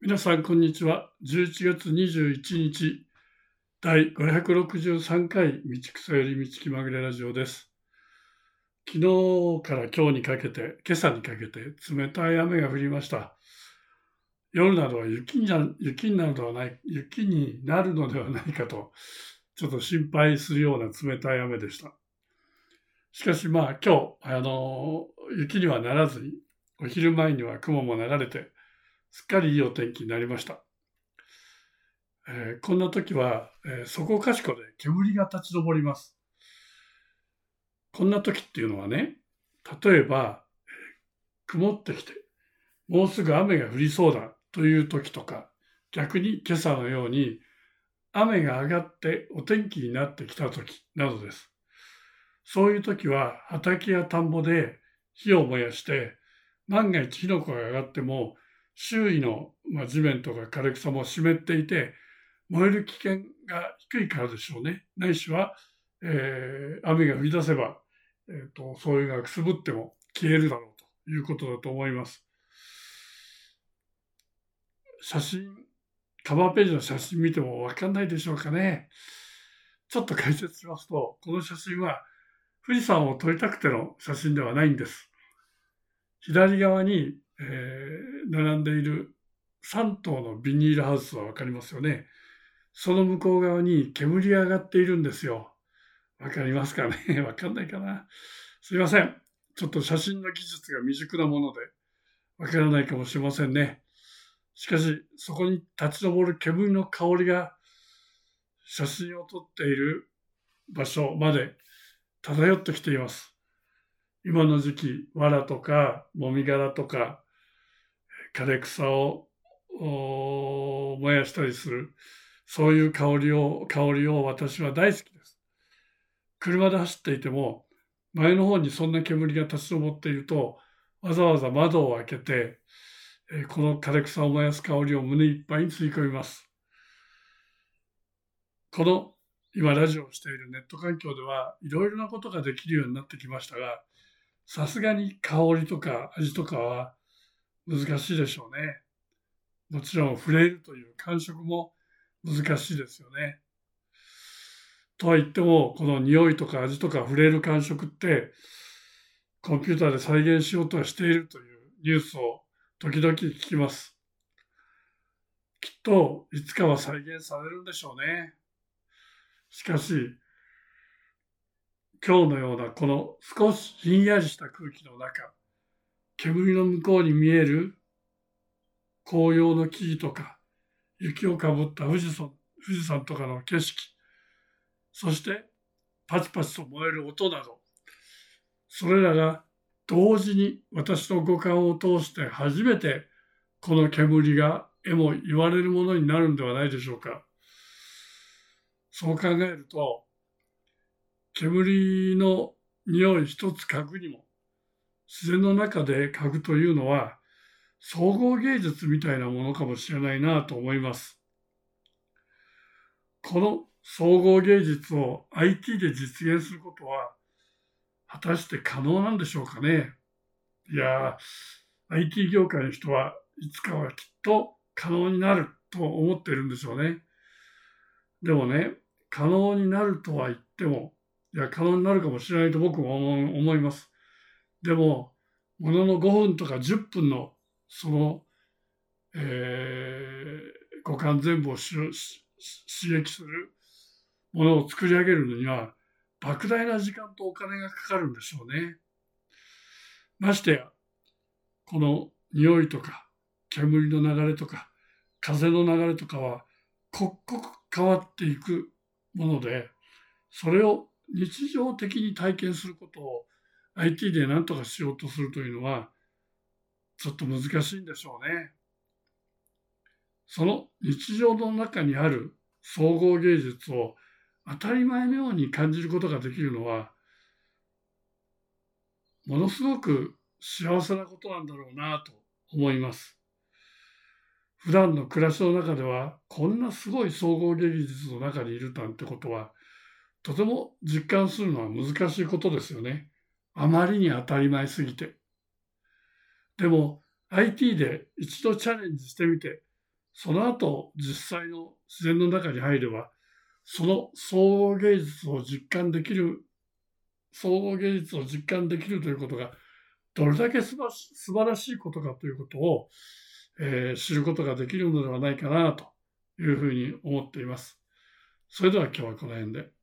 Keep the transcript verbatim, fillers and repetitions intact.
皆さん、こんにちは。じゅういちがつにじゅういちにち、だいごひゃくろくじゅうさんかい、道草より道気まぐれラジオです。昨日から今日にかけて、今朝にかけて、冷たい雨が降りました。夜などは雪になる、雪になるのではない、雪になるのではないかと、ちょっと心配するような冷たい雨でした。しかしまあ今日、あの、雪にはならずに、お昼前には雲も流れて、すっかりいいお天気になりました。えーこんな時は、えーそこかしこで煙が立ち上ります。こんな時っていうのはね、例えば、曇ってきて、もうすぐ雨が降りそうだという時とか、逆に今朝のように雨が上がってお天気になってきた時などです。そういう時は畑や田んぼで火を燃やして、万が一火の粉が上がっても、周囲の、まあ、地面とか枯れ草も湿っていて、燃える危険が低いからでしょうね。ないしは、えー雨が降り出せば、えーと、そういうのがくすぶっても消えるだろうということだと思います。写真、カバーページの写真見てもわかんないでしょうかね。ちょっと解説しますと、この写真は富士山を撮りたくての写真ではないんです。左側に、えー並んでいるさんとうのビニールハウスはわかりますよね。その向こう側に煙が上がっているんですよ。わかりますかね。わかんないかな。すいません。ちょっと写真の技術が未熟なものでわからないかもしれませんね。しかし、そこに立ち上る煙の香りが写真を撮っている場所まで漂ってきています。今の時期、藁とかもみ殻とか枯れ草を燃やしたりする、そういう香りを、香りを私は大好きです。車で走っていても、前の方にそんな煙が立ち上っていると、わざわざ窓を開けて、えーこの枯れ草を燃やす香りを胸いっぱいに吸い込みます。この今ラジオをしているネット環境ではいろいろなことができるようになってきましたが、さすがに香りとか味とかは難しいでしょうね。もちろん触れるという感触も難しいですよね。とは言っても、この匂いとか味とか触れる感触って、コンピューターで再現しようとはしているというニュースを時々聞きます。きっといつかは再現されるんでしょうね。しかし、今日のようなこの少しひんやりした空気の中、煙の向こうに見える紅葉の木々とか、雪をかぶった富士山、富士山とかの景色、そしてパチパチと燃える音など、それらが同時に私の五感を通して初めてこの煙がえも言われるものになるんではないでしょうか。そう考えると、煙の匂い一つ嗅ぐにも、自然の中で嗅ぐというのは、総合芸術みたいなものかもしれないなと思います。この総合芸術を アイティー で実現することは、果たして可能なんでしょうかね。いやー、アイティー 業界の人はいつかはきっと可能になると思っているんでしょうね。でもね、可能になるとは言っても、いや、可能になるかもしれないと僕も思います。でも、もののごふんとかじゅっぷんのその、えー五感全部をしし刺激するものを作り上げるのには、莫大な時間とお金がかかるんでしょうね。ましてや、この匂いとか、煙の流れとか、風の流れとかは、刻々変わっていくもので、それを日常的に体験することを アイティー で何とかしようとするというのは、ちょっと難しいんでしょうね。その日常の中にある総合芸術を当たり前のように感じることができるのは、ものすごく幸せなことなんだろうなと思います。普段の暮らしの中では、こんなすごい総合芸術の中にいるなんてことは、とても実感するのは難しいことですよね。あまりに当たり前すぎて。でも、アイティー で一度チャレンジしてみて、 その後、実際の自然の中に入れば、その総合芸術を実感できる、総合芸術を実感できるということが、どれだけ素晴らしいことかということを、えー、知ることができるのではないかなというふうに思っています。それでは今日はこの辺で。